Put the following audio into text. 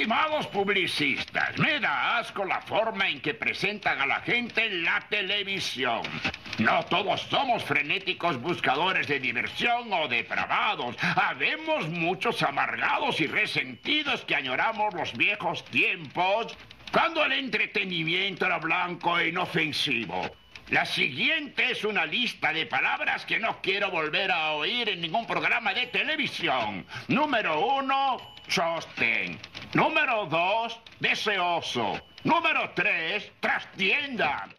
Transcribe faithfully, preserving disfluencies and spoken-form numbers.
Estimados publicistas, me da asco la forma en que presentan a la gente en la televisión. No todos somos frenéticos buscadores de diversión o depravados. Habemos muchos amargados y resentidos que añoramos los viejos tiempos, cuando el entretenimiento era blanco e inofensivo. La siguiente es una lista de palabras que no quiero volver a oír en ningún programa de televisión. Número uno, sostén. Número dos, deseoso. Número tres, trastienda.